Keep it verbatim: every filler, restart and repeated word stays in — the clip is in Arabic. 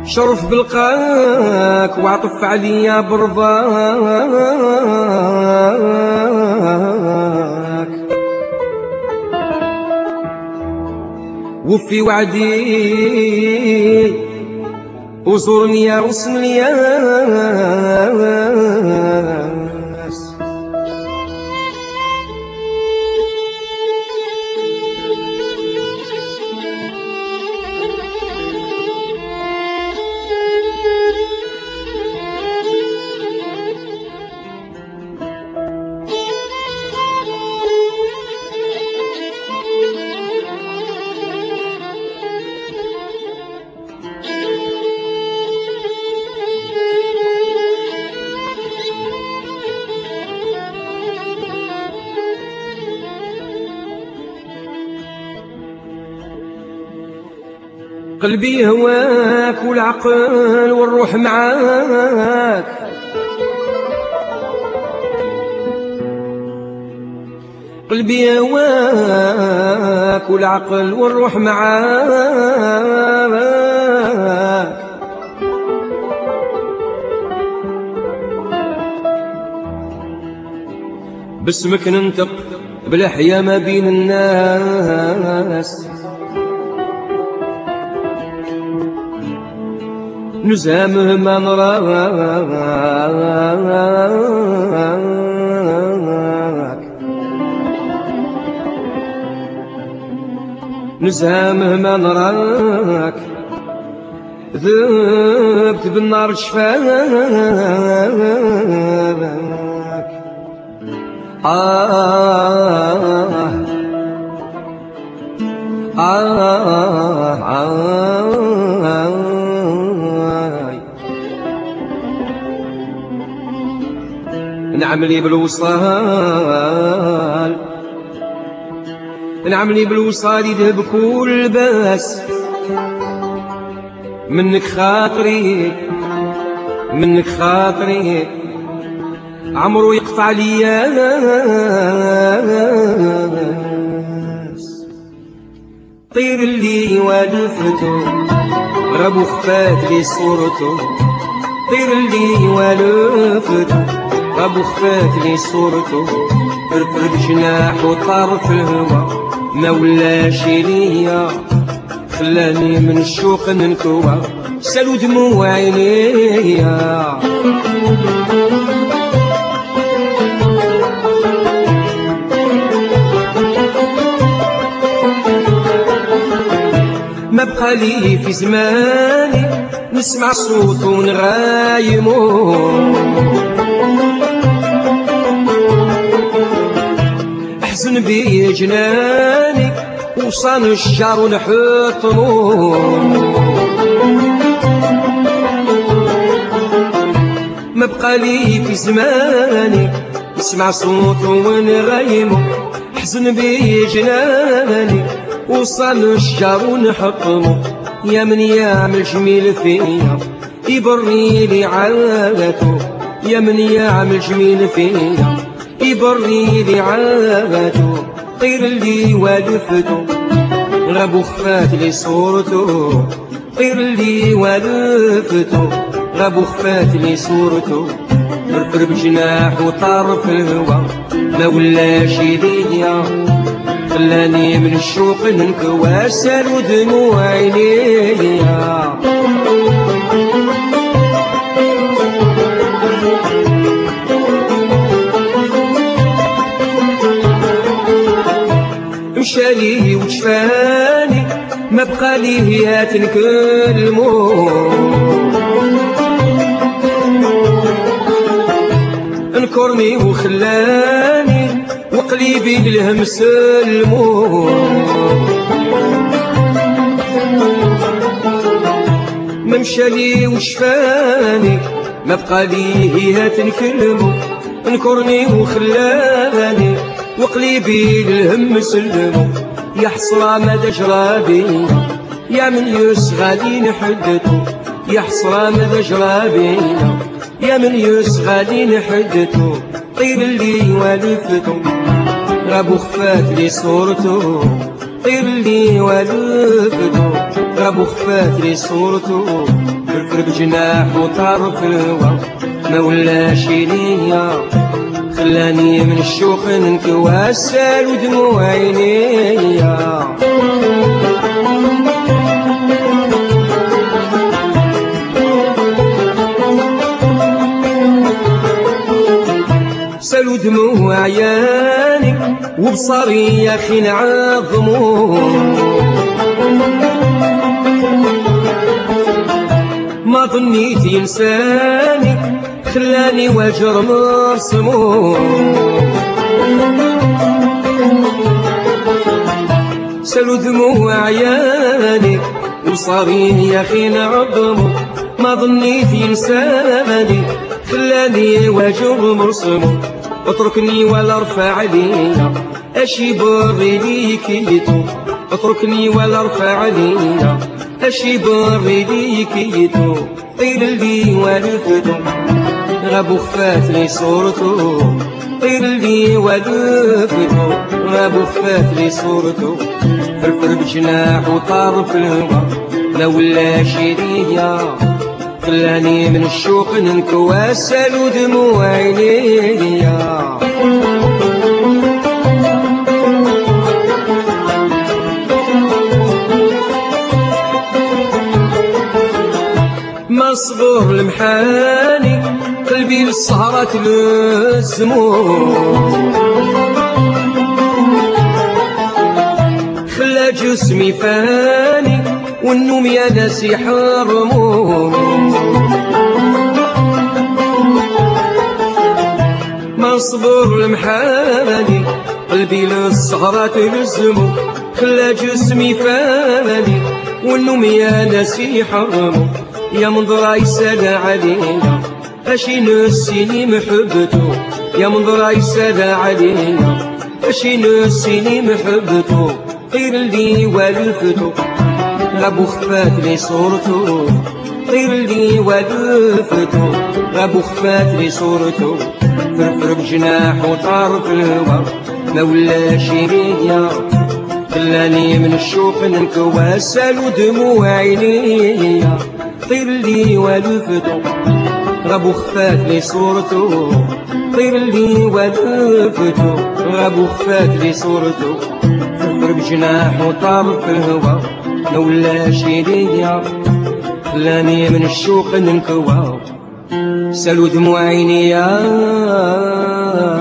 شرف بلقاك وعطف عليا برضاك، وفي وعدي وزورني يا غصن الياس. قلبي هواك والعقل والروح معاك، قلبي هواك والعقل والروح معاك، باسمك ننطق بالأحياء ما بين الناس، نزهمه ما نراك، نزهمه ما نراك، ذبت بالنار شفاك. آه آه آه نعملي بالوصال، نعملي بالوصال يذهب كل باس، منك خاطري منك خاطري عمرو يقطع ليا. طير اللي والفته غرب وخفات لي صورته، طير اللي والفته غرب وخفات لي صورته، فرفر بجناح وطار في الهوا ما ولاش ليا، خلاني من الشوق ننكوى سالو دموع عينيا. ما بقى لي في زماني نسمع صوته ونغايمو، احزن بي جناني وصان الشجر ونحطمو، ما بقى لي في زماني نسمع صوته ونغايمو، احزن بي جناني وصان الشجر ونحطمو، يا من يعمل جميل فيا يبري لي عادته، يا من يعمل جميل فيا يبري لي عادته، طير اللي والفته غاب وخفات لي صورته، طير اللي والفته غاب وخفات لي صورته، فرفر بجناح وطار في الهوا ما ولاش ليا، خلاني من الشوق ننكوى سالو دموع عينيا. مشالي وشفاني ما بقى لي يا تنكلمو، انكرني وخلاني وقلبي للهم سلمو، ما مشالي وشفاني ما بقى لي يا تنكلمو، انكرني وخلاني وقلبي للهم سلمو، يا حسرة مدى جرابي يا من يسغالي نحدته، يا حسرة مدى جرابي يا من يسغالي نحدته، طير اللي والفته غاب وخفات لي صورته، طير اللي والفته غاب وخفات لي صورته، فرفر بجناح وطار في الهوا ما ولاش ليا، خلاني من الشوق ننكوى السال ودموع عينيا. سالو دموع عياني وبصري يا اخي نعظمو، ما ظنيت ينساني خلاني واجر مرسمو. سالو دموع عياني وصاري يا اخي نعظمو، ما ظنيت ينساني خلاني واجر مرسمو. اتركني ولا ارفع عليا اشي بري ليك يتو، اتركني ولا ارفع عليا اشي بري ليك يتو. طير لي والفتو غاب وخفات لي صورته، طير لي والفتو غاب وخفات لي صورته، فرفر بجناح وطار في الهوا ما ولاش ليا، خلاني من الشوق ننكوى السال ودموع عينيا. ما صبر المحاني قلبي بالسهرة تلزمو، خلا جسمي فاني والنوم يا ناس يحرمو. ما صبر المحاني قلبي للسهرة تلزمو، خلا جسمي فاني والنوم يا ناس يحرمو. يا منظر يسال علينا اشي نسيني محبته، يا منظر يسال علينا اشي نسيني محبته. طير لي والفتو غاب وخفات لي صورته، طير لي والفتو غاب وخفات لي صورته، فرفر بجناح وطار في الهوا ما ولاش ليا، خلاني من الشوق ننكوى السال ودموع عينيا. طير لي والفتو غاب وخفات لي صورته، طير لي والفتو غاب وخفات لي صورته، فرفر بجناح وطار في الهوا ما ولاش ليا، خلاني من الشوق ننكوى السال ودموع عينيا.